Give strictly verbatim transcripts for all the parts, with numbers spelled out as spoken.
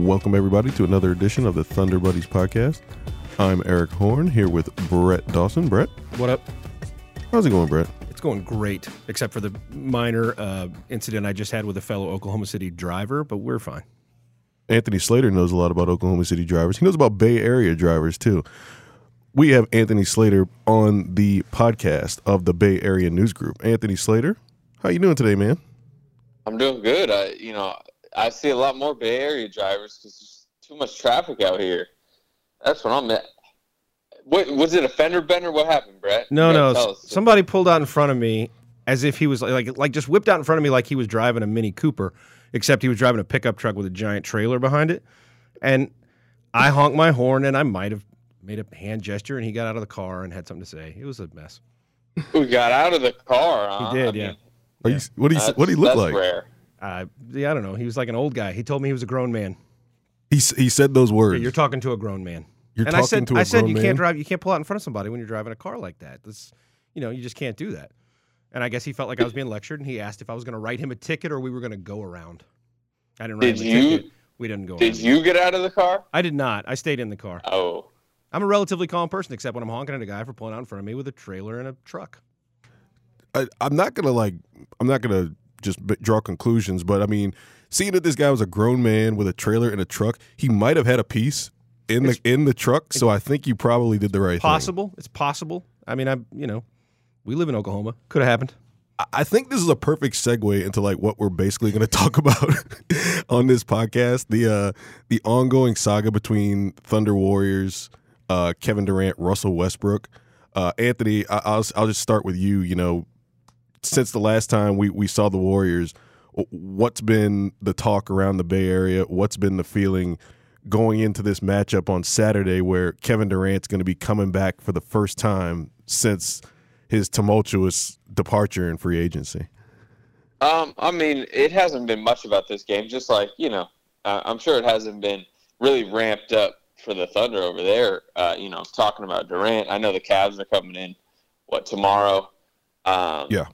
Welcome, everybody, to another edition of the Thunder Buddies podcast. I'm Eric Horn, here with Brett Dawson. Brett? What up? How's it going, Brett? It's going great, except for the minor uh, incident I just had with a fellow Oklahoma City driver, but we're fine. Anthony Slater knows a lot about Oklahoma City drivers. He knows about Bay Area drivers, too. We have Anthony Slater on the podcast of the Bay Area News Group. Anthony Slater, how you doing today, man? I'm doing good. I, you know, I see a lot more Bay Area drivers because there's too much traffic out here. That's what I'm at. What, was it a fender bender? What happened, Brett? No, no. Somebody pulled out in front of me as if he was like, like just whipped out in front of me like he was driving a Mini Cooper, except he was driving a pickup truck with a giant trailer behind it. And I honked my horn, and I might have made a hand gesture, and he got out of the car and had something to say. It was a mess. We got out of the car, huh? He did, I yeah. mean, Are you, what do you what do he look that's like? Rare. Uh, yeah, I don't know. He was like an old guy. He told me he was a grown man. He he said those words. Yeah, you're talking to a grown man. You're and talking I said, to a I said grown you man? can't drive. You can't pull out in front of somebody when you're driving a car like that. That's, you know, you just can't do that. And I guess he felt like I was being lectured, and he asked if I was going to write him a ticket or we were going to go around. I didn't write Did him a you? ticket. We didn't go. Did around. you get out of the car? I did not. I stayed in the car. Oh. I'm a relatively calm person, except when I'm honking at a guy for pulling out in front of me with a trailer and a truck. I, I'm not gonna like. I'm not gonna just b- draw conclusions, but I mean, seeing that this guy was a grown man with a trailer and a truck, he might have had a piece in the It's- in the truck. So I think you probably did the right thing. Possible. It's possible. I mean, I you know, we live in Oklahoma. Could have happened. I think this is a perfect segue into like what we're basically going to talk about on this podcast: the uh, the ongoing saga between Thunder Warriors, uh, Kevin Durant, Russell Westbrook. Uh, Anthony, I- I'll I'll just start with you. You know, since the last time we, we saw the Warriors, what's been the talk around the Bay Area? What's been the feeling going into this matchup on Saturday, where Kevin Durant's going to be coming back for the first time since his tumultuous departure in free agency? Um, I mean, it hasn't been much about this game. Just like, you know, uh, I'm sure it hasn't been really ramped up for the Thunder over there. Uh, you know, talking about Durant, I know the Cavs are coming in, what, tomorrow? Um, Yeah.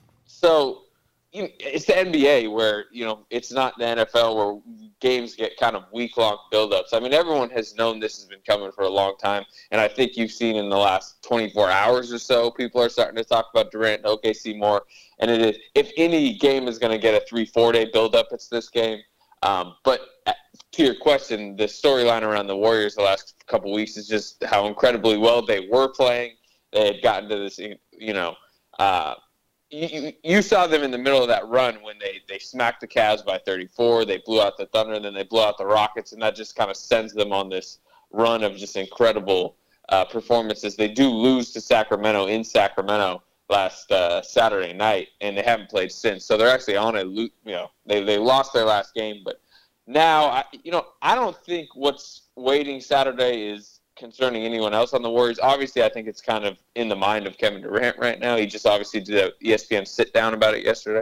So you know, it's the N B A where, you know, it's not the N F L where games get kind of week-long buildups. I mean, everyone has known this has been coming for a long time, and I think you've seen in the last twenty-four hours or so, people are starting to talk about Durant and O K C more. And it is, if any game is going to get a three, four-day buildup, it's this game. Um, but to your question, the storyline around the Warriors the last couple weeks is just how incredibly well they were playing. They had gotten to this, you know, uh, You, you saw them in the middle of that run when they, they smacked the Cavs by thirty-four. They blew out the Thunder, and then they blew out the Rockets, and that just kind of sends them on this run of just incredible uh, performances. They do lose to Sacramento in Sacramento last uh, Saturday night, and they haven't played since. So they're actually on a you know they they lost their last game, but now I, you know I don't think what's waiting Saturday is concerning anyone else on the Warriors. Obviously, I think it's kind of in the mind of Kevin Durant right now. He just obviously did a E S P N sit down about it yesterday.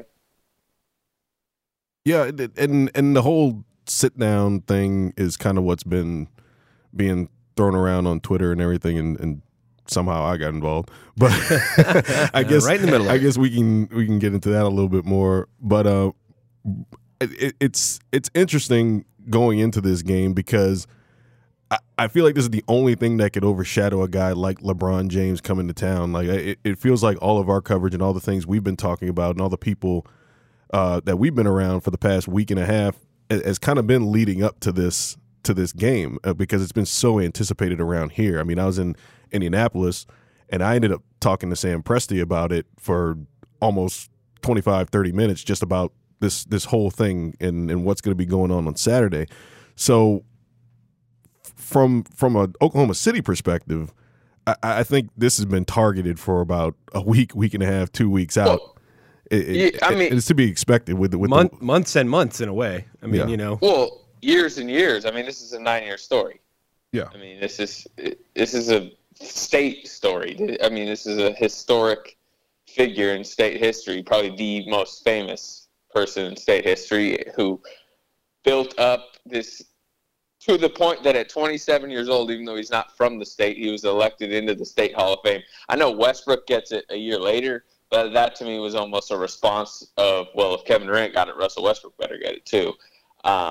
Yeah, and and the whole sit down thing is kind of what's been being thrown around on Twitter and everything, and, and somehow I got involved. But I guess right in the middle of I it. guess we can we can get into that a little bit more. But uh, it, it's it's interesting going into this game because I, I feel like this is the only thing that could overshadow a guy like LeBron James coming to town. Like it, it feels like all of our coverage and all the things we've been talking about and all the people uh, that we've been around for the past week and a half has kind of been leading up to this to this game uh, because it's been so anticipated around here. I mean, I was in Indianapolis and I ended up talking to Sam Presti about it for almost twenty-five, thirty minutes just about this this whole thing and, and what's going to be going on on Saturday. So from from an Oklahoma City perspective, I, I think this has been targeted for about a week, week and a half, two weeks out. Well, it, yeah, I it, mean, it's to be expected with with Month, the, months and months in a way. I mean, Yeah. you know. Well, years and years. I mean, this is a nine-year story. yeah. I mean, this is this is a state story. I mean, this is a historic figure in state history, probably the most famous person in state history who built up this to the point that at twenty-seven years old, even though he's not from the state, he was elected into the State Hall of Fame. I know Westbrook gets it a year later, but that to me was almost a response of, well, if Kevin Durant got it, Russell Westbrook better get it too. Um,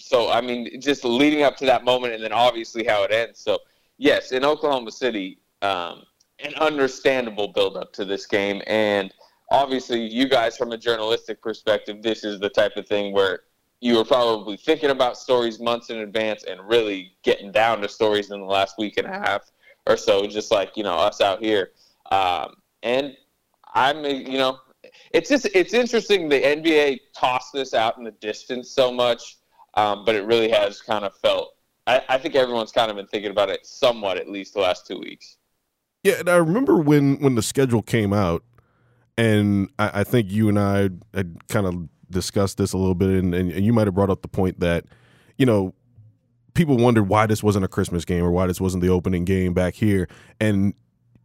so, I mean, just leading up to that moment and then obviously how it ends. So, yes, in Oklahoma City, um, an understandable build-up to this game. And obviously, you guys, from a journalistic perspective, this is the type of thing where you were probably thinking about stories months in advance and really getting down to stories in the last week and a half or so, just like, you know, us out here. Um, and I'm, you know, it's just, it's interesting the N B A tossed this out in the distance so much, um, but it really has kind of felt, I, I think everyone's kind of been thinking about it somewhat, at least the last two weeks. Yeah, and I remember when, when the schedule came out, and I, I think you and I had kind of discussed this a little bit, and, and you might have brought up the point that, you know, people wondered why this wasn't a Christmas game or why this wasn't the opening game back here. And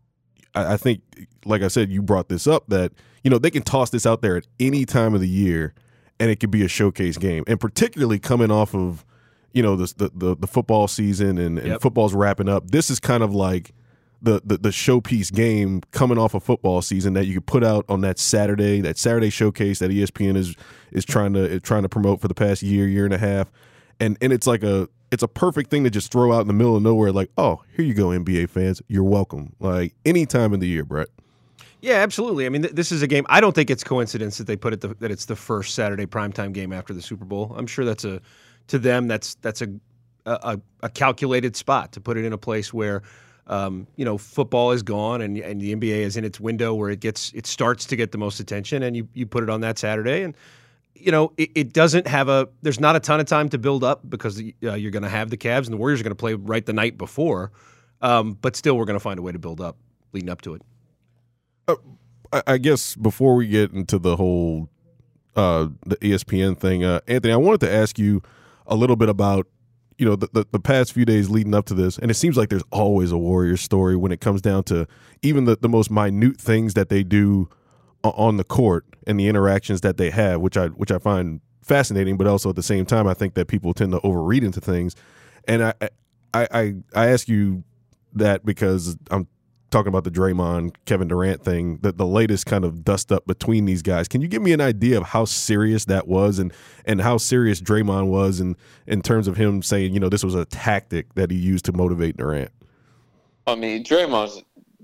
I, I think, like I said, you brought this up that, you know, they can toss this out there at any time of the year and it could be a showcase game. And particularly coming off of, you know, the the, the, the football season and, and Yep. football's wrapping up. This is kind of like the, the the showpiece game coming off of football season that you could put out on that Saturday, that Saturday showcase that E S P N is is trying to trying to promote for the past year, year and a half. And and it's like a it's a perfect thing to just throw out in the middle of nowhere, like, oh, here you go, N B A fans. You're welcome. Like any time in the year, Brett. Yeah, absolutely. I mean, th- this is a game. I don't think it's coincidence that they put it the, that it's the first Saturday primetime game after the Super Bowl. I'm sure that's a to them that's that's a a, a calculated spot to put it in a place where um, you know football is gone and and the N B A is in its window where it gets it starts to get the most attention, and you you put it on that Saturday, and you know it, it doesn't have a there's not a ton of time to build up because uh, you're going to have the Cavs and the Warriors are going to play right the night before, um, but still we're going to find a way to build up leading up to it. Uh, I, I guess before we get into the whole uh, the E S P N thing, uh, Anthony, I wanted to ask you a little bit about you know the, the the past few days leading up to this, and it seems like there's always a Warriors story when it comes down to even the, the most minute things that they do on the court and the interactions that they have, which I which I find fascinating, but also at the same time I think that people tend to overread into things. And I I I, I ask you that because I'm talking about the Draymond Kevin Durant thing, that the latest kind of dust up between these guys. Can you give me an idea of how serious that was and and how serious Draymond was in in terms of him saying, you know, this was a tactic that he used to motivate Durant? I mean, Draymond's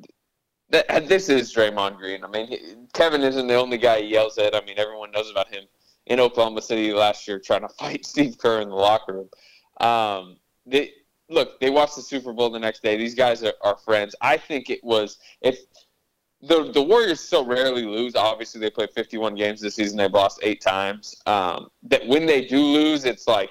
that, this is Draymond Green. I mean, he, Kevin isn't the only guy he yells at. I mean, everyone knows about him in Oklahoma City last year trying to fight Steve Kerr in the locker room. Um, they, look, they watched the Super Bowl the next day. These guys are, are friends. I think it was if the the Warriors so rarely lose. Obviously, they played fifty-one games this season. They've lost eight times. Um, that when they do lose, it's like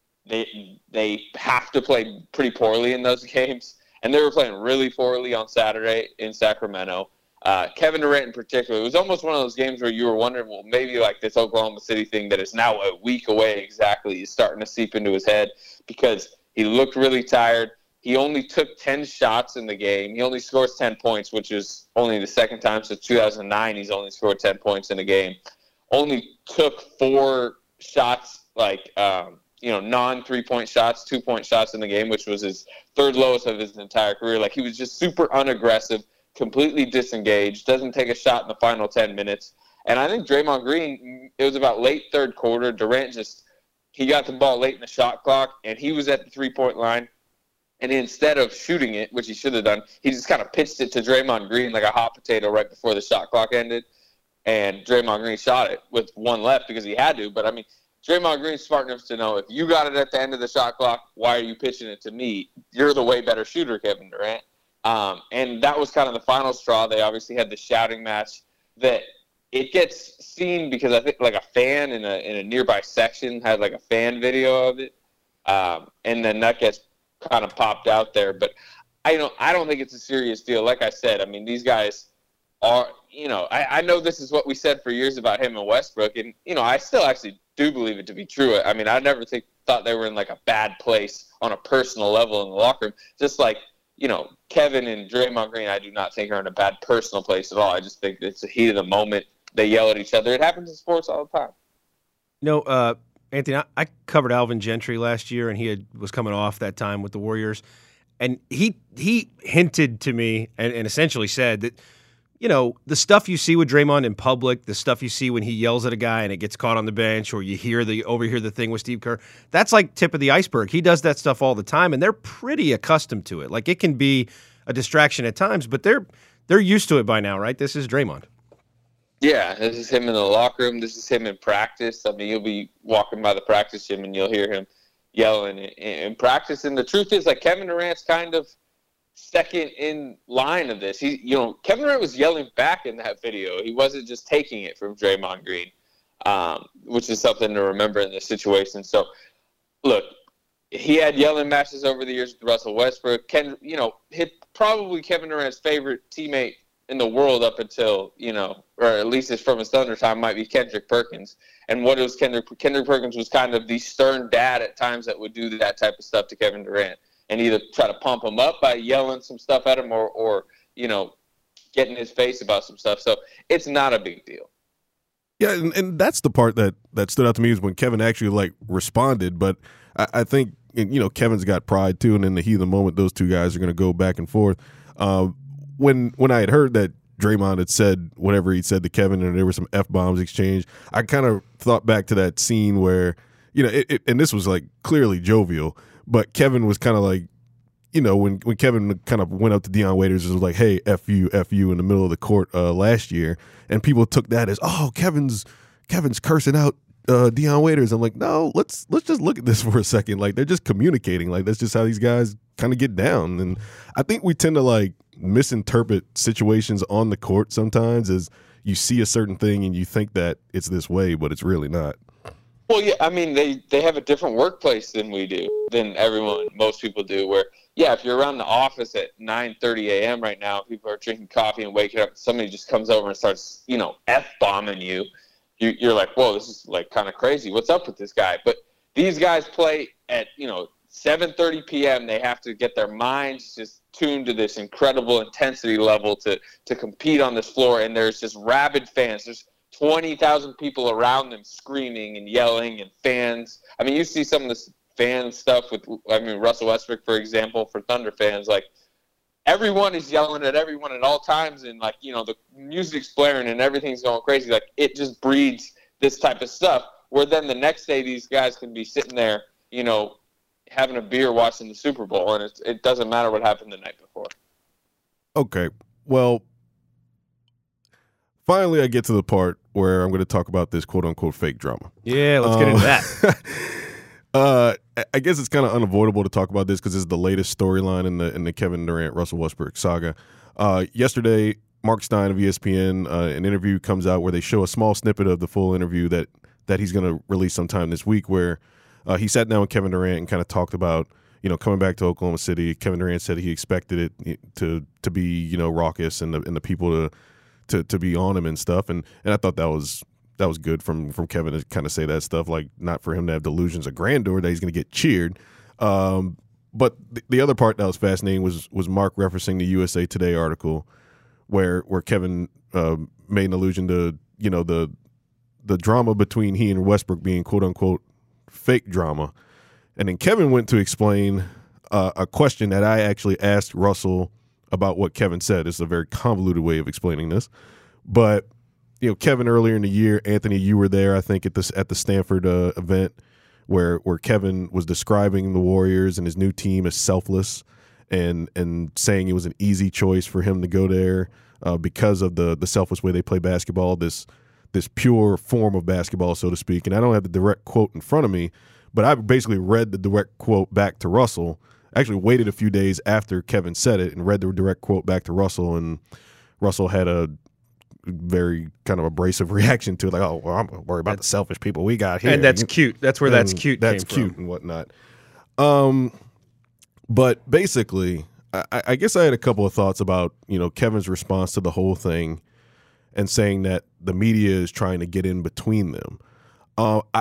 they they have to play pretty poorly in those games. And they were playing really poorly on Saturday in Sacramento. Uh, Kevin Durant in particular, it was almost one of those games where you were wondering, well, maybe like this Oklahoma City thing that is now a week away exactly is starting to seep into his head because he looked really tired. He only took ten shots in the game. He only scores ten points, which is only the second time since two thousand nine he's only scored ten points in a game. Only took four shots, like, um, you know, non-three-point shots, two-point shots in the game, which was his third lowest of his entire career. Like, he was just super unaggressive, completely disengaged, doesn't take a shot in the final ten minutes. And I think Draymond Green, it was about late third quarter, Durant just, he got the ball late in the shot clock, and he was at the three-point line. And instead of shooting it, which he should have done, he just kind of pitched it to Draymond Green like a hot potato right before the shot clock ended. And Draymond Green shot it with one left because he had to. But, I mean, Draymond Green's smart enough to know if you got it at the end of the shot clock, why are you pitching it to me? You're the way better shooter, Kevin Durant. Um, and that was kind of the final straw. They obviously had the shouting match that it gets seen because I think like a fan in a in a nearby section had like a fan video of it. Um, and then that gets kind of popped out there. But I don't, I don't think it's a serious deal. Like I said, I mean, these guys are, you know, I, I know this is what we said for years about him and Westbrook. And, you know, I still actually do believe it to be true. I mean, I never think thought they were in like a bad place on a personal level in the locker room. Just like, you know, Kevin and Draymond Green, I do not think are in a bad personal place at all. I just think it's the heat of the moment. They yell at each other. It happens in sports all the time. No, uh, Anthony, I, I covered Alvin Gentry last year, and he had, was coming off that time with the Warriors, and he he hinted to me and, and essentially said that you know, the stuff you see with Draymond in public, the stuff you see when he yells at a guy and it gets caught on the bench, or you hear the overhear the thing with Steve Kerr, that's like tip of the iceberg. He does that stuff all the time, and they're pretty accustomed to it. Like, it can be a distraction at times, but they're they're used to it by now, right? This is Draymond. Yeah, this is him in the locker room. This is him in practice. I mean, you'll be walking by the practice gym and you'll hear him yelling in, in practice. And the truth is, like, Kevin Durant's kind of second in line of this. He, you know, Kevin Durant was yelling back in that video. He wasn't just taking it from Draymond Green, um, which is something to remember in this situation. So, look, he had yelling matches over the years with Russell Westbrook. Ken, you know, hit probably Kevin Durant's favorite teammate in the world up until, you know, or at least it's from his Thunder time, might be Kendrick Perkins. And what was Kendrick? Kendrick Perkins was kind of the stern dad at times that would do that type of stuff to Kevin Durant, and either try to pump him up by yelling some stuff at him or, or, you know, getting in his face about some stuff. So it's not a big deal. Yeah, and, and that's the part that, that stood out to me is when Kevin actually, like, responded. But I, I think, you know, Kevin's got pride, too, and in the heat of the moment, those two guys are going to go back and forth. Uh, when when I had heard that Draymond had said whatever he said to Kevin and there were some F-bombs exchanged, I kind of thought back to that scene where, you know, it, it, and this was, like, clearly jovial, but Kevin was kind of like, you know, when, when Kevin kind of went up to Dion Waiters and was like, hey, F you, F you in the middle of the court uh, last year, and people took that as, oh, Kevin's Kevin's cursing out uh, Dion Waiters. I'm like, no, let's let's just look at this for a second. Like, they're just communicating. Like, that's just how these guys kind of get down. And I think we tend to, like, misinterpret situations on the court sometimes as you see a certain thing and you think that it's this way, but it's really not. Well, yeah, I mean, they, they have a different workplace than we do, than everyone, most people do, where, yeah, if you're around the office at nine thirty a.m. right now, people are drinking coffee and waking up, and somebody just comes over and starts, you know, F-bombing you, you you're like, whoa, this is, like, kind of crazy. What's up with this guy? But these guys play at, you know, seven thirty p.m. They have to get their minds just tuned to this incredible intensity level to, to compete on this floor, and there's just rabid fans. There's twenty thousand people around them screaming and yelling, and fans. I mean, you see some of this fan stuff with, I mean, Russell Westbrook, for example, for Thunder fans. Like, everyone is yelling at everyone at all times, and, like, you know, the music's blaring and everything's going crazy. Like, it just breeds this type of stuff, where then the next day these guys can be sitting there, you know, having a beer watching the Super Bowl, and it's, it doesn't matter what happened the night before. Okay, well, finally, I get to the part where I'm going to talk about this quote-unquote fake drama. Yeah, let's um, get into that. uh, I guess it's kind of unavoidable to talk about this because it's the latest storyline in the in the Kevin Durant Russell Westbrook saga. Uh, yesterday, Mark Stein of E S P N, uh, an interview comes out where they show a small snippet of the full interview that that he's going to release sometime this week, where uh, he sat down with Kevin Durant and kind of talked about, you know, coming back to Oklahoma City. Kevin Durant said he expected it to to be, you know, raucous and the and the people to. To, to be on him and stuff, and and I thought that was that was good from from Kevin to kind of say that stuff, like, not for him to have delusions of grandeur that he's going to get cheered. Um, but the, the other part that was fascinating was was Mark referencing the U S A Today article where where Kevin uh, made an allusion to, you know, the the drama between he and Westbrook being quote unquote fake drama, and then Kevin went to explain uh, a question that I actually asked Russell about what Kevin said. It's a very convoluted way of explaining this, but, you know, Kevin, earlier in the year, Anthony, you were there, I think, at this at the Stanford uh, event where where Kevin was describing the Warriors and his new team as selfless, and and saying it was an easy choice for him to go there uh, because of the the selfless way they play basketball, this this pure form of basketball, so to speak. And I don't have the direct quote in front of me, but I basically read the direct quote back to Russell. Actually waited a few days after Kevin said it and read the direct quote back to Russell, and Russell had a very kind of abrasive reaction to it, like, oh, well, I'm worried about that's, the selfish people we got here. And that's cute. That's where and that's cute That's came cute from. and whatnot. Um, but basically, I, I guess I had a couple of thoughts about, you know, Kevin's response to the whole thing and saying that the media is trying to get in between them. Uh, I,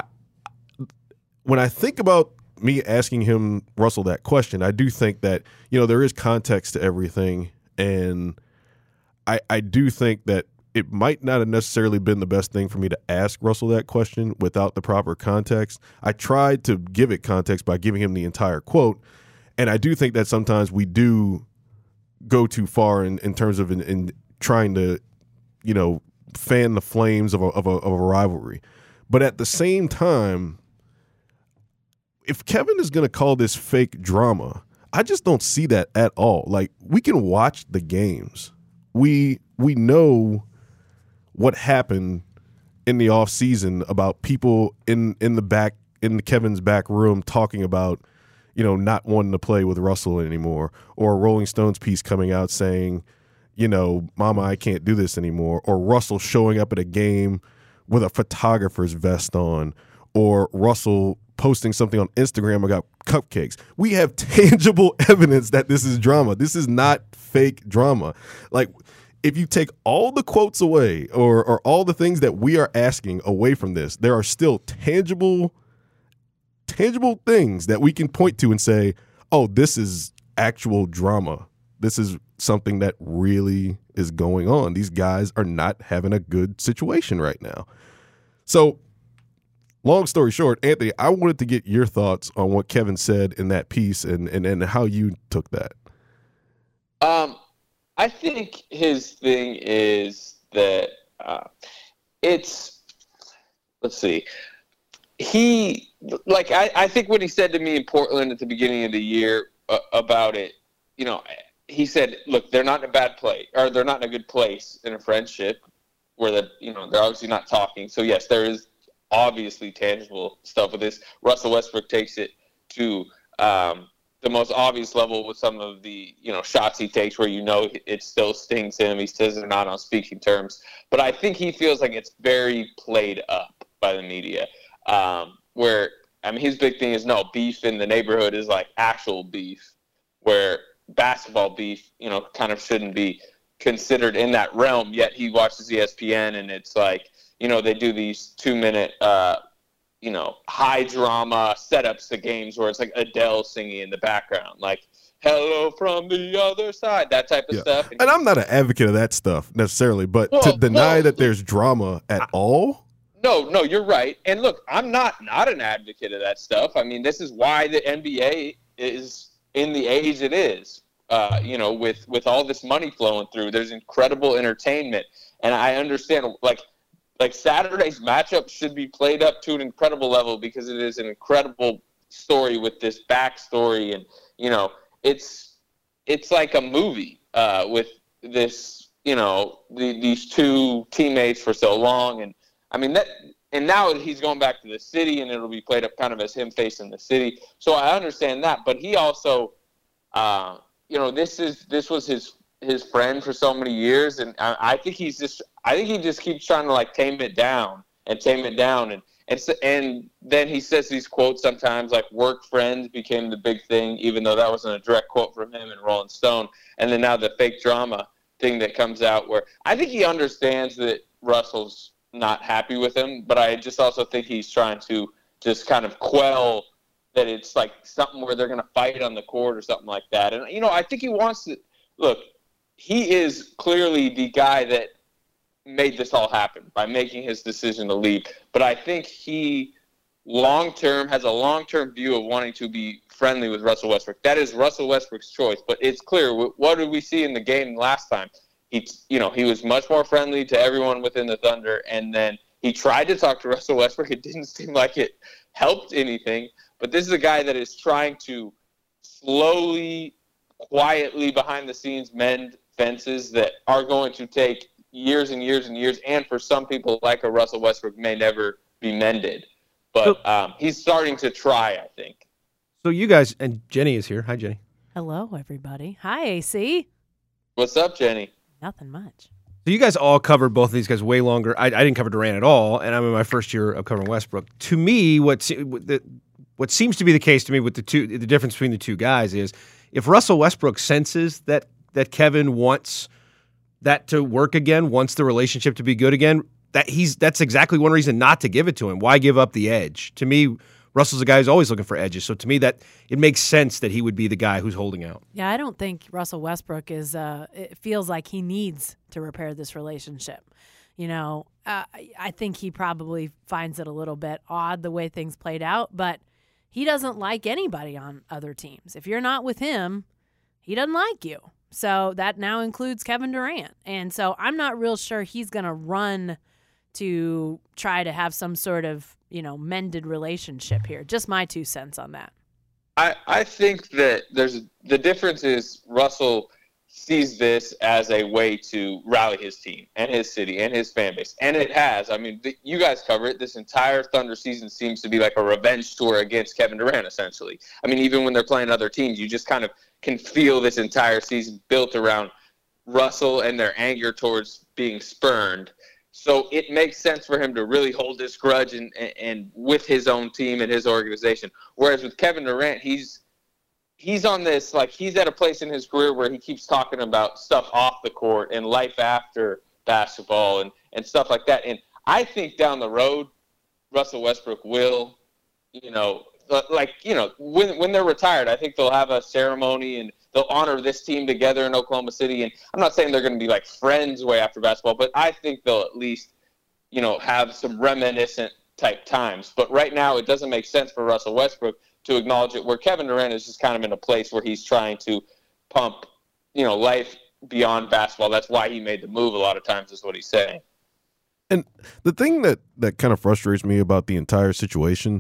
when I think about me asking him, Russell, that question, I do think that, you know, there is context to everything, and I I do think that it might not have necessarily been the best thing for me to ask Russell that question without the proper context. I tried to give it context by giving him the entire quote, and I do think that sometimes we do go too far in, in terms of in, in trying to, you know, fan the flames of a, of a of a rivalry. But at the same time, if Kevin is going to call this fake drama, I just don't see that at all. Like, we can watch the games. We we know what happened in the offseason about people in, in the back in Kevin's back room talking about, you know, not wanting to play with Russell anymore, or a Rolling Stones piece coming out saying, you know, Mama, I can't do this anymore, or Russell showing up at a game with a photographer's vest on, or Russell posting something on Instagram about cupcakes. We have tangible evidence that this is drama. This is not fake drama. Like, if you take all the quotes away, or or all the things that we are asking away from this, there are still tangible tangible things that we can point to and say, oh, this is actual drama. This is something that really is going on. These guys are not having a good situation right now. So, long story short, Anthony, I wanted to get your thoughts on what Kevin said in that piece and, and, and how you took that. Um, I think his thing is that uh, it's, let's see, he, like, I, I think what he said to me in Portland at the beginning of the year uh, about it, you know, he said, look, they're not in a bad place, or they're not in a good place in a friendship where, the, you know, they're obviously not talking. So, yes, there is obviously tangible stuff with this. Russell Westbrook takes it to um, the most obvious level with some of the, you know, shots he takes where you know it still stings him. He says they're not on speaking terms. But I think he feels like it's very played up by the media. Um, where, I mean, his big thing is, no, beef in the neighborhood is like actual beef, where basketball beef, you know, kind of shouldn't be considered in that realm. Yet he watches E S P N and it's like, you know, they do these two-minute, uh, you know, high-drama setups to games where it's like Adele singing in the background, like, hello from the other side, that type of yeah. stuff. And I'm not an advocate of that stuff necessarily, but well, to deny well, that there's drama at I, all? No, no, you're right. And look, I'm not not an advocate of that stuff. I mean, this is why the N B A is in the age it is. Uh, you know, with, with all this money flowing through, there's incredible entertainment. And I understand, like, like Saturday's matchup should be played up to an incredible level because it is an incredible story with this backstory. And, you know, it's it's like a movie uh, with this, you know, the, these two teammates for so long. And, I mean, that, and now he's going back to the city, and it'll be played up kind of as him facing the city. So I understand that. But he also, uh, you know, this is this was his his friend for so many years, and I, I think he's just I think he just keeps trying to like tame it down and tame it down, and and so, and then he says these quotes sometimes like work friends became the big thing, even though that wasn't a direct quote from him in Rolling Stone, and then now the fake drama thing that comes out where I think he understands that Russell's not happy with him, but I just also think he's trying to just kind of quell that it's like something where they're going to fight on the court or something like that. And, you know, I think he wants to – look, he is clearly the guy that made this all happen by making his decision to leave. But I think he long-term has a long-term view of wanting to be friendly with Russell Westbrook. That is Russell Westbrook's choice. But it's clear. What did we see in the game last time? He, you know, he was much more friendly to everyone within the Thunder, and then he tried to talk to Russell Westbrook. It didn't seem like it helped anything. But this is a guy that is trying to slowly, quietly, behind the scenes, mend fences that are going to take years and years and years, and for some people, like a Russell Westbrook, may never be mended. But um, he's starting to try, I think. So you guys, and Jenny is here. Hi, Jenny. Hello, everybody. Hi, A C. What's up, Jenny? Nothing much. So you guys all covered both of these guys way longer. I, I didn't cover Durant at all, and I'm in my first year of covering Westbrook. To me, what what seems to be the case to me with the two, the difference between the two guys is if Russell Westbrook senses that that Kevin wants that to work again, wants the relationship to be good again, that he's that's exactly one reason not to give it to him. Why give up the edge? To me, Russell's a guy who's always looking for edges. So to me, that it makes sense that he would be the guy who's holding out. Yeah, I don't think Russell Westbrook is. Uh, it feels like he needs to repair this relationship. You know, uh, I think he probably finds it a little bit odd the way things played out, but he doesn't like anybody on other teams. If you're not with him, he doesn't like you. So that now includes Kevin Durant. And so I'm not real sure he's going to run to try to have some sort of, you know, mended relationship here. Just my two cents on that. I, I think that there's the difference is Russell sees this as a way to rally his team and his city and his fan base. And it has. I mean, the, you guys cover it. This entire Thunder season seems to be like a revenge tour against Kevin Durant, essentially. I mean, even when they're playing other teams, you just kind of can feel this entire season built around Russell and their anger towards being spurned. So it makes sense for him to really hold this grudge and, and, and with his own team and his organization. Whereas with Kevin Durant, he's he's on this, like he's at a place in his career where he keeps talking about stuff off the court and life after basketball and, and stuff like that. And I think down the road, Russell Westbrook will, you know, like, you know, when when they're retired, I think they'll have a ceremony and they'll honor this team together in Oklahoma City. And I'm not saying they're going to be like friends way after basketball, but I think they'll at least, you know, have some reminiscent type times. But right now it doesn't make sense for Russell Westbrook to acknowledge it, where Kevin Durant is just kind of in a place where he's trying to pump, you know, life beyond basketball. That's why he made the move a lot of times, is what he's saying. And the thing that, that kind of frustrates me about the entire situation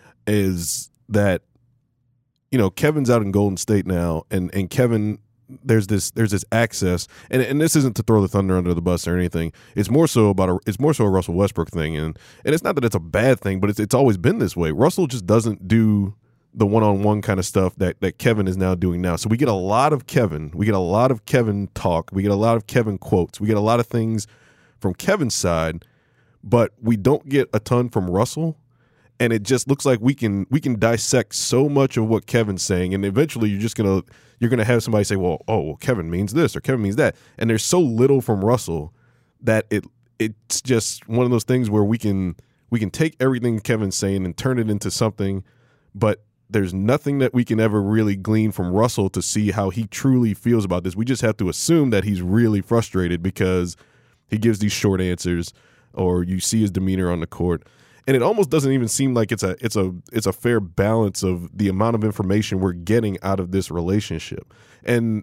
is that, you know, Kevin's out in Golden State now, and, and Kevin, there's this there's this access, and and this isn't to throw the Thunder under the bus or anything. It's more so about a it's more so a Russell Westbrook thing, and and it's not that it's a bad thing, but it's it's always been this way. Russell just doesn't do the one-on-one kind of stuff that that Kevin is now doing now. So we get a lot of Kevin, we get a lot of Kevin talk, we get a lot of Kevin quotes, we get a lot of things from Kevin's side, but we don't get a ton from Russell. And it just looks like we can we can dissect so much of what Kevin's saying, and eventually you're just gonna you're gonna have somebody say, well, oh, well, Kevin means this or Kevin means that, and there's so little from Russell that it it's just one of those things where we can we can take everything Kevin's saying and turn it into something, but there's nothing that we can ever really glean from Russell to see how he truly feels about this. We just have to assume that he's really frustrated because he gives these short answers, or you see his demeanor on the court. And it almost doesn't even seem like it's a it's a it's a fair balance of the amount of information we're getting out of this relationship. And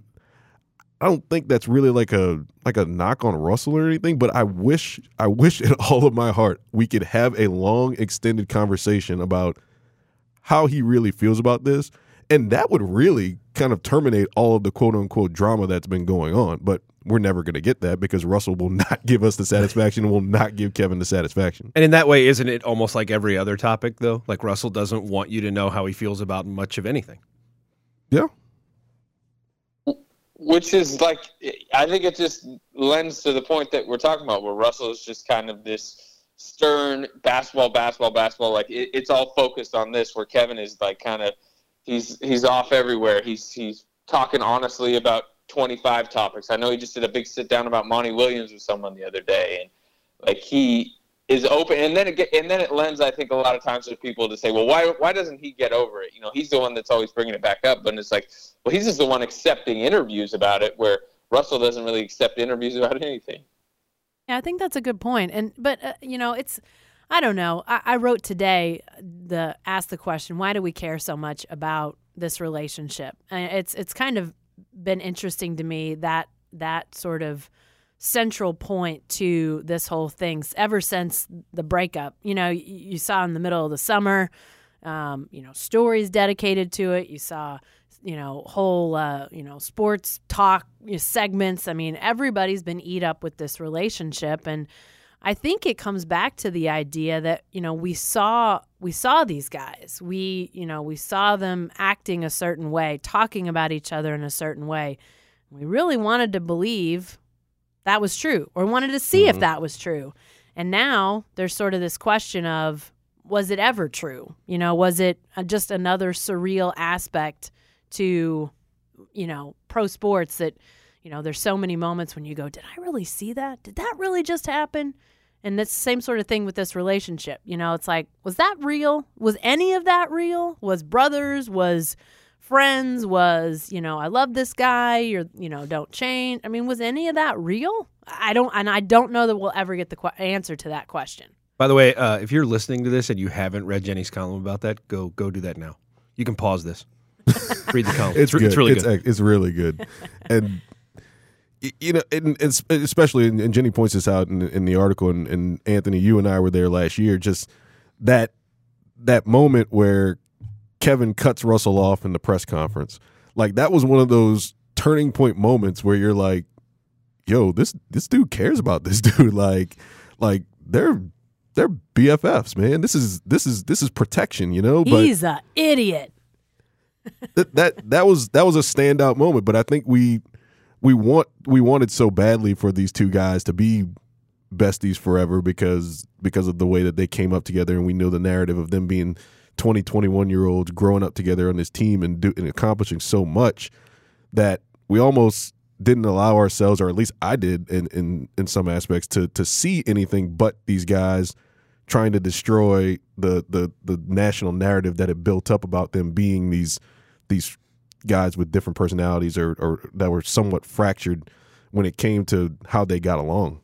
I don't think that's really like a like a knock on Russell or anything, but I wish I wish in all of my heart we could have a long extended conversation about how he really feels about this. And that would really kind of terminate all of the quote unquote drama that's been going on. But we're never going to get that because Russell will not give us the satisfaction and will not give Kevin the satisfaction. And in that way, isn't it almost like every other topic, though? Like Russell doesn't want you to know how he feels about much of anything. Yeah. Which is like, I think it just lends to the point that we're talking about, where Russell is just kind of this stern basketball, basketball, basketball. Like it, it's all focused on this, where Kevin is like kind of, he's he's off everywhere. He's he's talking honestly about twenty-five topics. I know he just did a big sit down about Monty Williams with someone the other day, and like he is open. And then it get, and then it lends, I think, a lot of times to people to say, well, why why doesn't he get over it? You know, he's the one that's always bringing it back up, but it's like, well, he's just the one accepting interviews about it, where Russell doesn't really accept interviews about anything. Yeah, I think that's a good point. And but uh, you know, it's I don't know. I, I wrote today the ask the question, why do we care so much about this relationship? And it's it's kind of been interesting to me that that sort of central point to this whole thing ever since the breakup. You know, you, you saw in the middle of the summer, um, you know, stories dedicated to it. You saw, you know, whole, uh, you know, sports talk you know, segments. I mean, everybody's been eat up with this relationship. And I think it comes back to the idea that, you know, we saw we saw these guys. We, you know, we saw them acting a certain way, talking about each other in a certain way. We really wanted to believe that was true, or wanted to see mm-hmm. if that was true. And now there's sort of this question of, was it ever true? You know, was it just another surreal aspect to, you know, pro sports that, you know, there's so many moments when you go, did I really see that? Did that really just happen? And it's the same sort of thing with this relationship. You know, it's like, was that real? Was any of that real? Was brothers? Was friends? Was, you know, I love this guy, or, you know, don't change. I mean, was any of that real? I don't, and I don't know that we'll ever get the qu- answer to that question. By the way, uh, if you're listening to this and you haven't read Jenny's column about that, go go do that now. You can pause this. Read the column. It's, it's, good. it's really it's, good. It's really good. And you know, and, and especially, and Jenny points this out in, in the article, and, and Anthony, you and I were there last year, just that that moment where Kevin cuts Russell off in the press conference. Like, that was one of those turning point moments where you're like, yo, this this dude cares about this dude. Like, like they're they're B F Fs, man. This is this is this is protection, you know? But he's an idiot. that, that that was that was a standout moment, but I think we we want we wanted so badly for these two guys to be besties forever because because of the way that they came up together, and we know the narrative of them being twenty, twenty-one year olds growing up together on this team and do, and accomplishing so much that we almost didn't allow ourselves, or at least I did in in, in some aspects, to to see anything but these guys trying to destroy the the the national narrative that had built up about them being these these guys with different personalities, or, or that were somewhat fractured when it came to how they got along.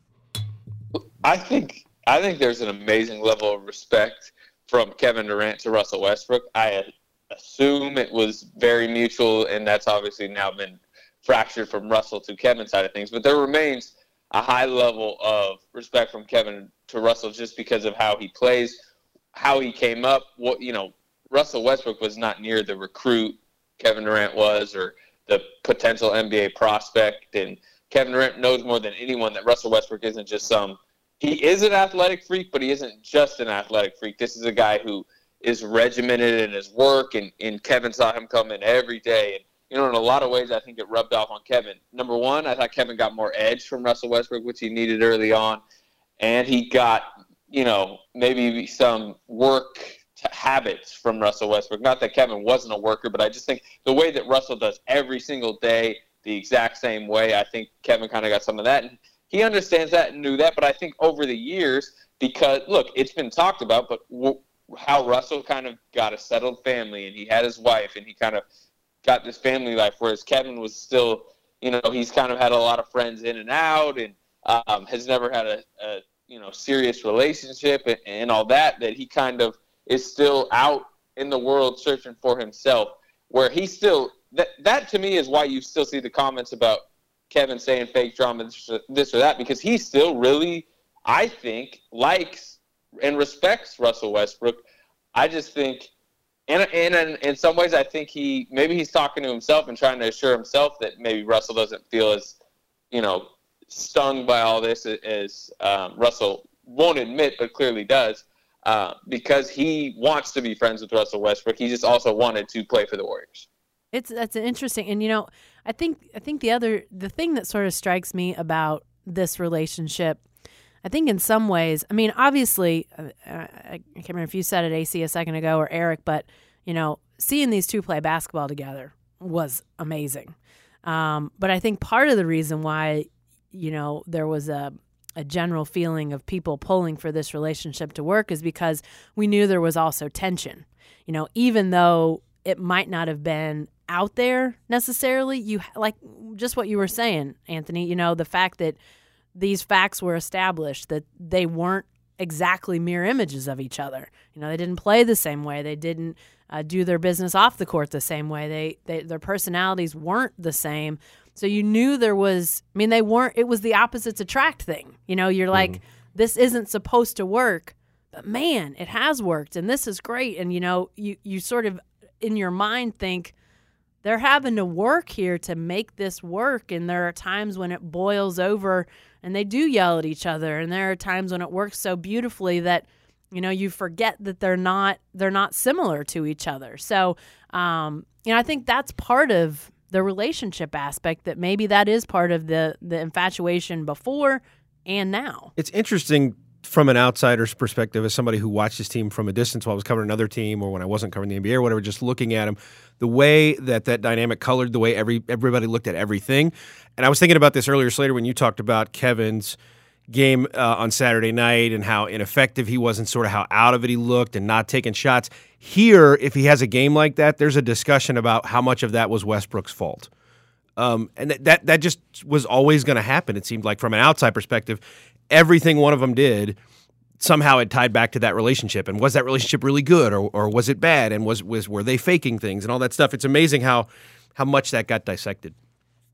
I think I think there's an amazing level of respect from Kevin Durant to Russell Westbrook. I assume it was very mutual, and that's obviously now been fractured from Russell to Kevin's side of things. But there remains a high level of respect from Kevin to Russell just because of how he plays, how he came up. What you know, Russell Westbrook was not near the recruit Kevin Durant was, or the potential N B A prospect. And Kevin Durant knows more than anyone that Russell Westbrook isn't just some – he is an athletic freak, but he isn't just an athletic freak. This is a guy who is regimented in his work, and, and Kevin saw him come in every day. And, you know, in a lot of ways, I think it rubbed off on Kevin. Number one, I thought Kevin got more edge from Russell Westbrook, which he needed early on. And he got, you know, maybe some work – habits from Russell Westbrook. Not that Kevin wasn't a worker, but I just think the way that Russell does every single day the exact same way, I think Kevin kind of got some of that. And he understands that and knew that. But I think over the years, because, look, it's been talked about, but w- how Russell kind of got a settled family, and he had his wife, and he kind of got this family life, whereas Kevin was still, you know, he's kind of had a lot of friends in and out, and um, has never had a, a, you know, serious relationship and, and all that, that he kind of is still out in the world searching for himself, where he still that that to me is why you still see the comments about Kevin saying fake drama, this, this or that, because he still really, I think, likes and respects Russell Westbrook. I just think, and in, in, in some ways, I think he maybe he's talking to himself and trying to assure himself that maybe Russell doesn't feel as, you know, stung by all this as um, Russell won't admit, but clearly does. Uh, because he wants to be friends with Russell Westbrook. He just also wanted to play for the Warriors. It's that's an interesting, and you know, I think I think the other the thing that sort of strikes me about this relationship, I think in some ways, I mean, obviously, uh, I, I can't remember if you said it, A C, a second ago, or Eric, but you know, seeing these two play basketball together was amazing. Um, but I think part of the reason why, you know, there was a a general feeling of people pulling for this relationship to work is because we knew there was also tension. You know, even though it might not have been out there necessarily, you like just what you were saying, Anthony, you know, the fact that these facts were established, that they weren't exactly mirror images of each other. You know, they didn't play the same way. They didn't uh, do their business off the court the same way. They, they their personalities weren't the same. So you knew there was, I mean, they weren't, it was the opposites attract thing. You know, you're like, mm. this isn't supposed to work, but man, it has worked, and this is great. And, you know, you, you sort of, in your mind, think they're having to work here to make this work. And there are times when it boils over and they do yell at each other. And there are times when it works so beautifully that, you know, you forget that they're not, they're not similar to each other. So, um, you know, I think that's part of the relationship aspect, that maybe that is part of the the infatuation before and now. It's interesting from an outsider's perspective, as somebody who watched this team from a distance while I was covering another team, or when I wasn't covering the N B A or whatever, just looking at him, the way that that dynamic colored the way every everybody looked at everything. And I was thinking about this earlier, Slater, when you talked about Kevin's game uh, on Saturday night and how ineffective he was and sort of how out of it he looked and not taking shots. Here, if he has a game like that, there's a discussion about how much of that was Westbrook's fault. Um, and that, that that just was always going to happen, it seemed like, from an outside perspective. Everything one of them did, somehow it tied back to that relationship. And was that relationship really good, or or was it bad? And was was were they faking things and all that stuff? It's amazing how how much that got dissected.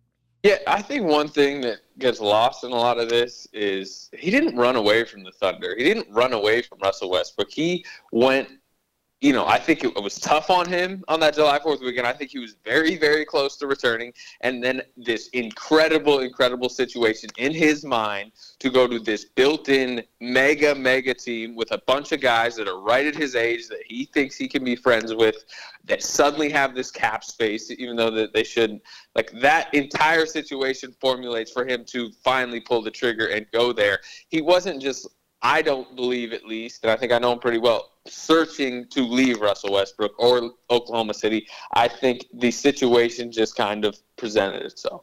Yeah, I think one thing that gets lost in a lot of this is he didn't run away from the Thunder. He didn't run away from Russell Westbrook. He went, you know, I think it was tough on him on that July fourth weekend. I think he was very, very close to returning. And then this incredible, incredible situation in his mind to go to this built-in mega, mega team with a bunch of guys that are right at his age that he thinks he can be friends with, that suddenly have this cap space, even though that they shouldn't. Like, that entire situation formulates for him to finally pull the trigger and go there. He wasn't just, I don't believe at least, and I think I know him pretty well, searching to leave Russell Westbrook or Oklahoma City. I think the situation just kind of presented itself.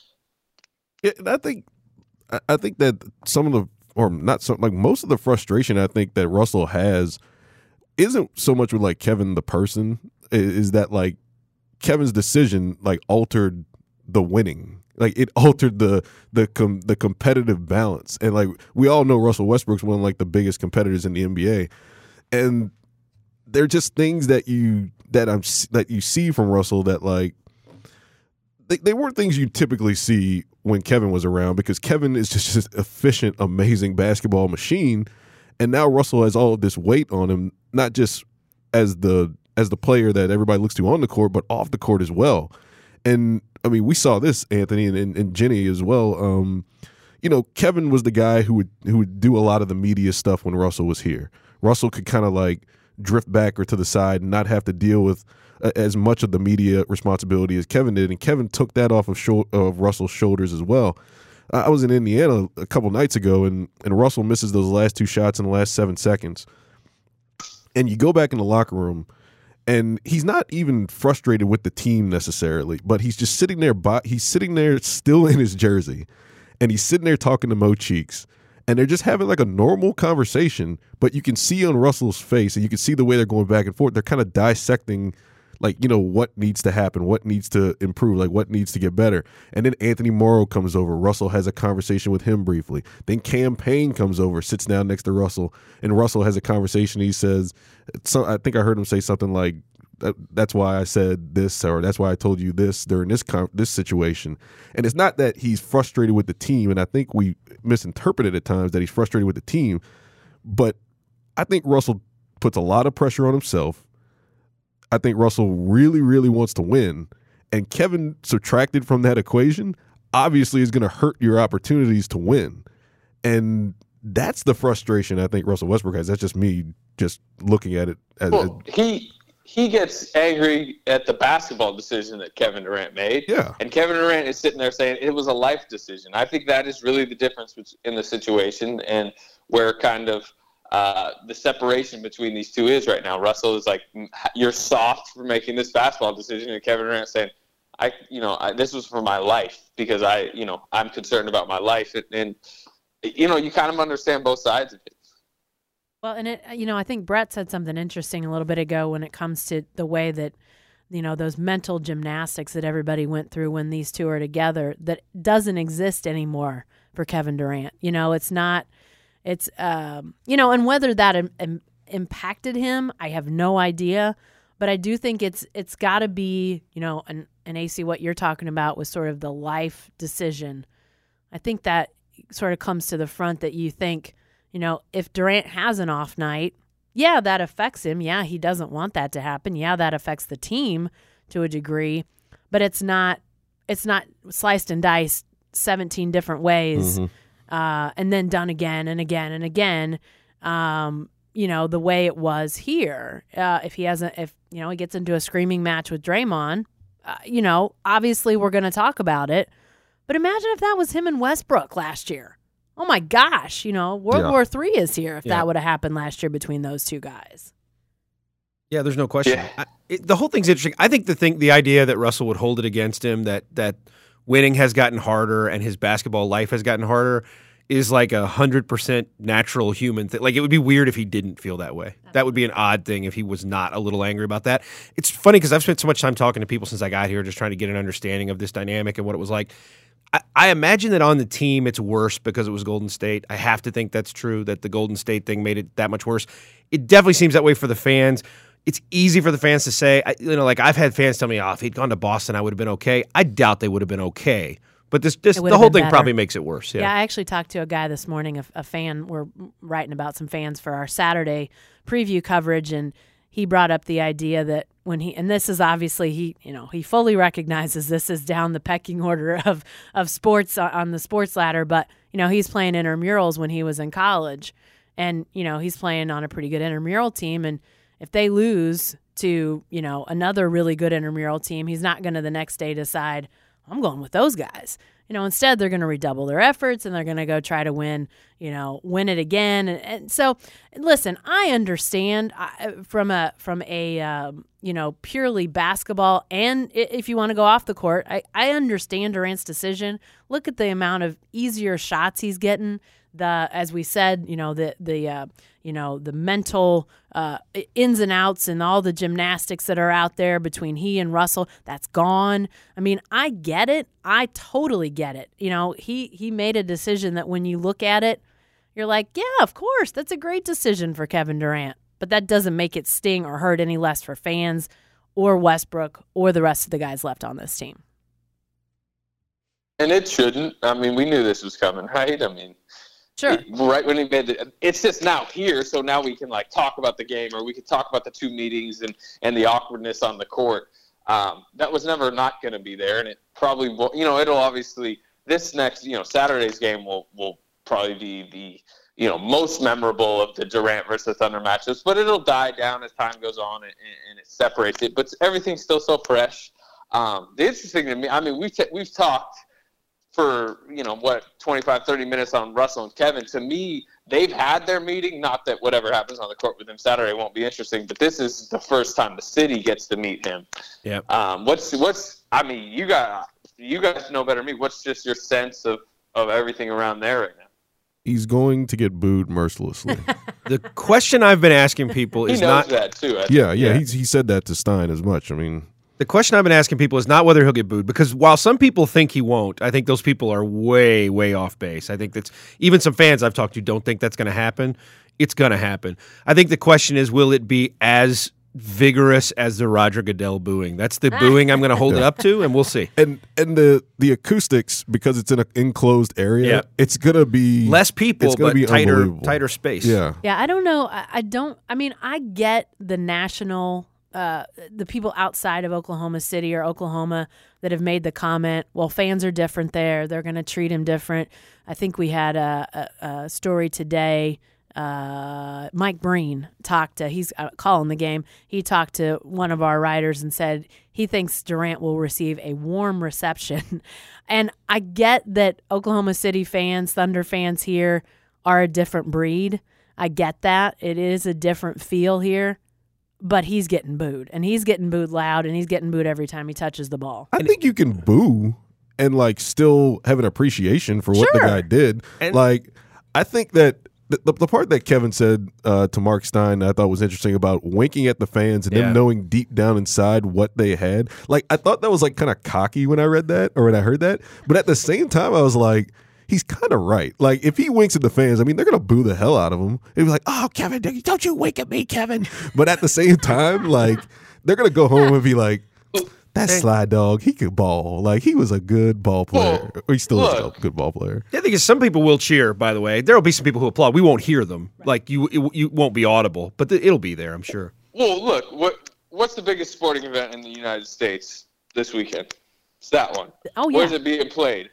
Yeah, I think I think that some of the, or not some, like most of the frustration I think that Russell has isn't so much with like Kevin the person, is that like Kevin's decision like altered the winning. Like it altered the the com, the competitive balance, and like we all know Russell Westbrook's one of like the biggest competitors in the N B A, and they're just things that you that I'm that you see from Russell that like they, they weren't things you typically see when Kevin was around, because Kevin is just this efficient, amazing basketball machine, and now Russell has all of this weight on him, not just as the as the player that everybody looks to on the court, but off the court as well. And I mean, we saw this, Anthony, and, and, and Jenny as well. Um, you know, Kevin was the guy who would who would do a lot of the media stuff when Russell was here. Russell could kind of like drift back or to the side and not have to deal with uh, as much of the media responsibility as Kevin did, and Kevin took that off of, sho- of Russell's shoulders as well. Uh, I was in Indiana a couple nights ago, and, and Russell misses those last two shots in the last seven seconds. And you go back in the locker room, and he's not even frustrated with the team necessarily, but he's just sitting there. By, he's sitting there still in his jersey, and he's sitting there talking to Mo Cheeks, and they're just having like a normal conversation. But you can see on Russell's face, and you can see the way they're going back and forth. They're kind of dissecting, like, you know, what needs to happen, what needs to improve, like what needs to get better. And then Anthony Morrow comes over. Russell has a conversation with him briefly. Then Cam Payne comes over, sits down next to Russell, and Russell has a conversation. He says, so, I think I heard him say something like, that, that's why I said this, or that's why I told you this during this con- this situation. And it's not that he's frustrated with the team, and I think we misinterpreted at times that he's frustrated with the team, but I think Russell puts a lot of pressure on himself. I think Russell really, really wants to win, and Kevin subtracted from that equation obviously is going to hurt your opportunities to win, and that's the frustration I think Russell Westbrook has. That's just me just looking at it. As, well, he he gets angry at the basketball decision that Kevin Durant made, yeah, and Kevin Durant is sitting there saying it was a life decision. I think that is really the difference in the situation, and where kind of Uh, the separation between these two is right now. Russell is like, you're soft for making this basketball decision, and Kevin Durant saying, I, you know, I, this was for my life because I, you know, I'm concerned about my life, and, and you know, you kind of understand both sides of it. Well, and it, you know, I think Brett said something interesting a little bit ago when it comes to the way that, you know, those mental gymnastics that everybody went through when these two are together, that doesn't exist anymore for Kevin Durant. You know, it's not. It's, um, you know, and whether that im- im- impacted him, I have no idea. But I do think it's it's got to be, you know, and, and A C, what you're talking about was sort of the life decision. I think that sort of comes to the front that you think, you know, if Durant has an off night, yeah, that affects him. Yeah, he doesn't want that to happen. Yeah, that affects the team to a degree. But it's not it's not sliced and diced seventeen different ways. Mm-hmm. Uh, and then done again and again and again, um, you know, the way it was here. Uh, if he hasn't, if, you know, he gets into a screaming match with Draymond, uh, you know, obviously we're going to talk about it. But imagine if that was him and Westbrook last year. Oh, my gosh, you know, World yeah. War Three is here if yeah. that would have happened last year between those two guys. Yeah, there's no question. Yeah. I, it, the whole thing's interesting. I think the thing, the idea that Russell would hold it against him, that that winning has gotten harder and his basketball life has gotten harder, is like a hundred percent natural human thing. Like, it would be weird if he didn't feel that way. That would be an odd thing if he was not a little angry about that. It's funny because I've spent so much time talking to people since I got here, just trying to get an understanding of this dynamic and what it was like. I, I imagine that on the team it's worse because it was Golden State. I have to think that's true, that the Golden State thing made it that much worse. It definitely seems that way for the fans. It's easy for the fans to say, you know, like I've had fans tell me, oh, if he'd gone to Boston, I would have been okay. I doubt they would have been okay. But this, this It the would've whole been thing better. probably makes it worse. Yeah. Yeah. I actually talked to a guy this morning, a, a fan. We're writing about some fans for our Saturday preview coverage, and he brought up the idea that when he, and this is obviously he, you know, he fully recognizes this is down the pecking order of of sports on the sports ladder, but you know, he's playing intramurals when he was in college, and you know, he's playing on a pretty good intramural team, and if they lose to, you know, another really good intramural team, he's not going to the next day decide, I'm going with those guys. You know, instead they're going to redouble their efforts and they're going to go try to win, you know, win it again. And, and so, listen, I understand I, from a from a um, you know, purely basketball, and if you want to go off the court, I, I understand Durant's decision. Look at the amount of easier shots he's getting. The as we said, you know, the the uh, you know, the mental uh, ins and outs and all the gymnastics that are out there between he and Russell, that's gone. I mean, I get it. I totally get it. You know, he he made a decision that when you look at it, you're like, yeah, of course, that's a great decision for Kevin Durant. But that doesn't make it sting or hurt any less for fans or Westbrook or the rest of the guys left on this team. And it shouldn't. I mean, we knew this was coming, right? I mean, sure. It, right when he made it, it's just now here, so now we can like talk about the game, or we can talk about the two meetings and, and the awkwardness on the court. Um, that was never not going to be there, and it probably will. You know, it'll obviously this next, you know, Saturday's game will will probably be the you know most memorable of the Durant versus Thunder matchups, but it'll die down as time goes on and, and it separates it. But everything's still so fresh. Um, the interesting to me, I mean, we've t- we've talked for, you know, what, twenty-five, thirty minutes on Russell and Kevin. To me, they've had their meeting. Not that whatever happens on the court with him Saturday won't be interesting, but this is the first time the city gets to meet him. Yeah. Um, what's, what's, I mean, you got, you guys know better than me. What's just your sense of, of everything around there right now? He's going to get booed mercilessly. The question I've been asking people He is knows not that too. I think. yeah, yeah, He's, he said that to Stein as much. I mean, the question I've been asking people is not whether he'll get booed, because while some people think he won't, I think those people are way, way off base. I think that's even some fans I've talked to don't think that's going to happen. It's going to happen. I think the question is, will it be as vigorous as the Roger Goodell booing? That's the booing I'm going to hold it up to, and we'll see. and and the the acoustics, because it's in an enclosed area, Yeah. it's gonna be Less people, it's gonna but be tighter, unbelievable. tighter space. Yeah, Yeah, I don't know. I, I don't. I mean, I get the national, uh, the people outside of Oklahoma City or Oklahoma that have made the comment. Well, fans are different there. They're going to treat him different. I think we had a, a, a story today. Uh, Mike Breen talked to. He's uh, calling the game. He talked to one of our writers and said he thinks Durant will receive a warm reception. And I get that Oklahoma City fans, Thunder fans here are a different breed. I get that. It is a different feel here, but he's getting booed, and he's getting booed loud, and he's getting booed every time he touches the ball. I think you can boo and like still have an appreciation for what Sure. the guy did. And- like, I think that the, the, the part that Kevin said uh, to Mark Stein that I thought was interesting about winking at the fans and Yeah. them knowing deep down inside what they had. Like, I thought that was like kind of cocky when I read that or when I heard that, but at the same time, I was like, he's kind of right. Like, if he winks at the fans, I mean, they're going to boo the hell out of him. They'd be like, oh, Kevin, don't you wink at me, Kevin. But at the same time, like, they're going to go home and be like, that Sly Dog, he could ball. Like, he was a good ball player. Well, or he still is look. a good ball player. The thing is, some people will cheer, by the way. There will be some people who applaud. We won't hear them. Like, you it, you won't be audible, but the, it'll be there, I'm sure. Well, look, what what's the biggest sporting event in the United States this weekend? It's that one. Oh, yeah. Where's it being played?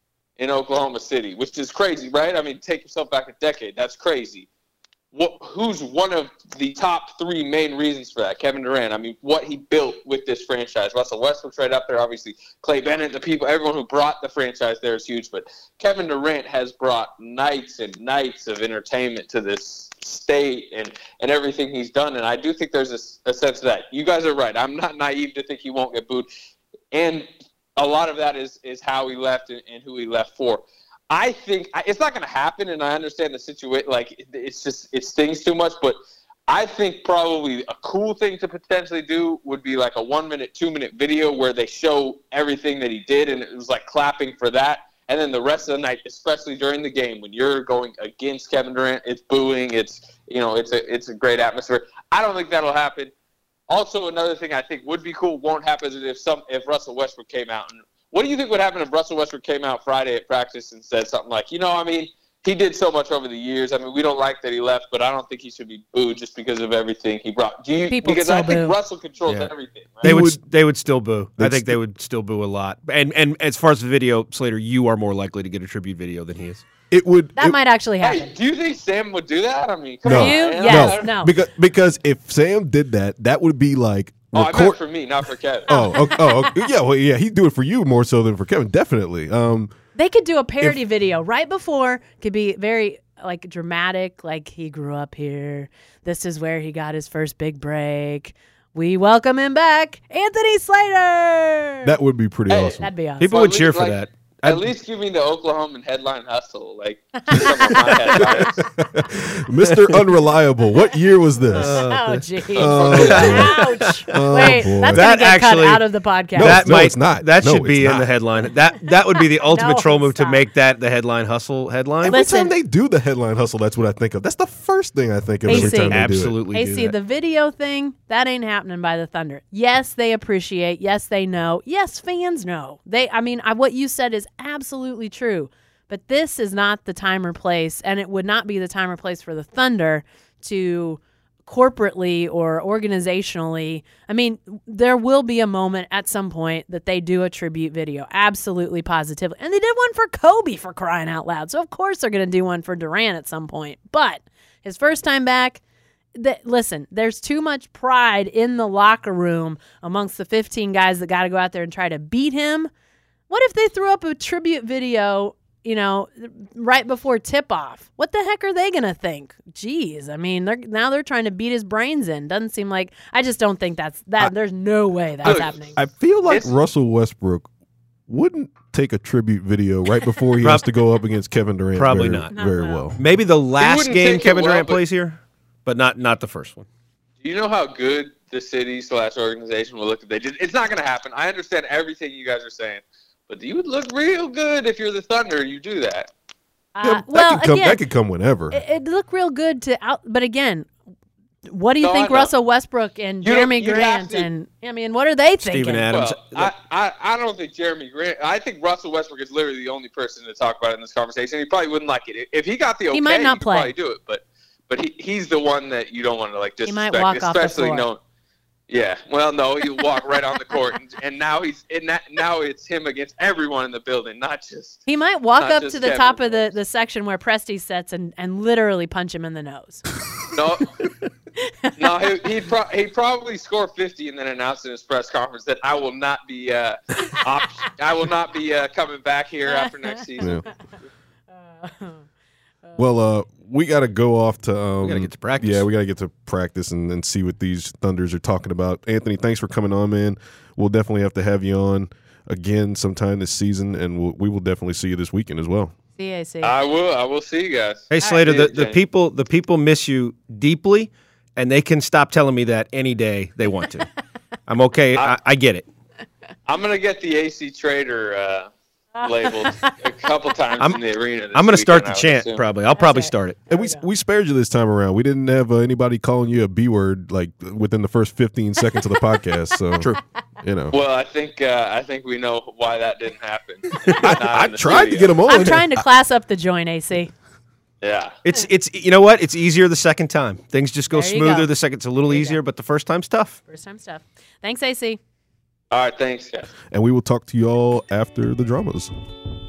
In Oklahoma City, which is crazy, right? I mean, take yourself back a decade. That's crazy. What? Who's one of the top three main reasons for that? Kevin Durant. I mean, what he built with this franchise. Russell Westbrook's right up there, obviously. Clay Bennett, the people, everyone who brought the franchise there is huge. But Kevin Durant has brought nights and nights of entertainment to this state and, and everything he's done. And I do think there's a, a sense of that. You guys are right. I'm not naive to think he won't get booed. And a lot of that is is how he left and, and who he left for. I think it's not going to happen, and I understand the situation. Like, it's just it stings too much. But I think probably a cool thing to potentially do would be like a one-minute, two-minute video where they show everything that he did, and it was like clapping for that. And then the rest of the night, especially during the game, when you're going against Kevin Durant, it's booing. It's you know, it's a it's a great atmosphere. I don't think that'll happen. Also, another thing I think would be cool, won't happen, is if some if Russell Westbrook came out and what do you think would happen if Russell Westbrook came out Friday at practice and said something like, you know, I mean, he did so much over the years. I mean, we don't like that he left, but I don't think he should be booed just because of everything he brought. Do you, People because still I think boo. Russell controls Yeah. everything. Right? They would, would- they would still boo. I They'd think they st- would still boo a lot. And and as far as the video, Slater, you are more likely to get a tribute video than he is. It would. That it- might actually happen. Hey, do you think Sam would do that? I mean, come No. on. You? man. Yes. no, no. because because if Sam did that, that would be like Oh, I meant record. for me, not for Kevin. Oh, okay, oh, okay. yeah, well, yeah, he'd do it for you more so than for Kevin, definitely. Um, They could do a parody video right before. Could be very like dramatic, like he grew up here. This is where he got his first big break. We welcome him back, Anthony Slater. that would be pretty Hey, awesome. That'd be awesome. People Well, would at cheer least, for like, that. At I'd- least give me the Oklahoman headline hustle. Like, do some of my headlines. Mister Unreliable. What year was this? Oh, jeez. Oh, Ouch. Oh, Wait, boy. that's That going to get actually- cut out of the podcast. No, that no, might, it's not. That No, should be it's in the not. headline. That that would be the ultimate No, troll move it's to not. make that the headline hustle headline. Every Listen. time they do the headline hustle, that's what I think of. That's the first thing I think of every A C. time they do it. Absolutely. Hey, do see, that. the video thing, that ain't happening by the Thunder. Yes, they appreciate. Yes, they know. Yes, fans know. They, I mean, I, what you said is absolutely true. But this is not the time or place, and it would not be the time or place for the Thunder to corporately or organizationally. I mean, there will be a moment at some point that they do a tribute video. Absolutely, positively. And they did one for Kobe, for crying out loud. So, of course, they're going to do one for Durant at some point. But his first time back, that, listen, there's too much pride in the locker room amongst the fifteen guys that got to go out there and try to beat him. What if they threw up a tribute video, you know, right before tip-off? What the heck are they going to think? Jeez, I mean, they're, now they're trying to beat his brains in. Doesn't seem like – I just don't think that's – that. I- there's no way that's Look, happening. I feel like It's- Russell Westbrook wouldn't take a tribute video right before he has to go up against Kevin Durant. Probably very, not. Not Very well. well. Maybe the last wouldn't game take it Kevin well, Durant but- plays here, but not not the first one. Do you know how good the city slash organization will look if they did? It's not going to happen. I understand everything you guys are saying, but you would look real good if you're the Thunder. You do that. Uh, Yeah, that, well, could come, again, that could come whenever. it, it looked real good to out, but again, what do you No, think I know. Russell Westbrook and You don't- Jeremy you have Grant to- and I mean, what are they thinking? Steven Adams. Well, I, I, I don't think Jeremy Grant. I think Russell Westbrook is literally the only person to talk about it in this conversation. He probably wouldn't like it if he got the okay. He might not could play. Probably do it, but but he, he's the one that you don't want to like He disrespect. might walk off the especially floor. no. Yeah, well, no, he'll walk right on the court, and, and now he's and that, now it's him against everyone in the building, not just. He might walk Not up just to the Kevin top of the, Durant. the section where Presti sits and, and literally punch him in the nose. No, no, he, he'd, pro- he'd probably score fifty and then announce in his press conference that I will not be, uh, op- I will not be uh, coming back here after next season. Yeah. Well, uh, we got to go off to. Um, We gotta get to practice. Yeah, we got to get to practice and, and see what these Thunders are talking about. Anthony, thanks for coming on, man. We'll definitely have to have you on again sometime this season, and we'll, we will definitely see you this weekend as well. C A C. I will. I will see you guys. Hey Slater, the, right. the people the people miss you deeply, and they can stop telling me that any day they want to. I'm okay. I, I get it. I'm gonna get the A C Trader uh, labeled a couple times I'm- in the arena. This I'm gonna start weekend, the I would chant assume. probably. I'll probably right. start it. And we we spared you this time around. We didn't have uh, anybody calling you a B word like within the first fifteen seconds of the podcast. So True. you know, Well, I think uh, I think we know why that didn't happen. I, I tried to get him on. I'm trying to class up the joint, A C. Yeah. It's it's you know what? It's easier the second time. Things just go There you smoother go. the second. It's a little There you easier, go. but the first time's tough. First time stuff. Thanks, A C. All right. Thanks, guys. And we will talk to you all after the dramas.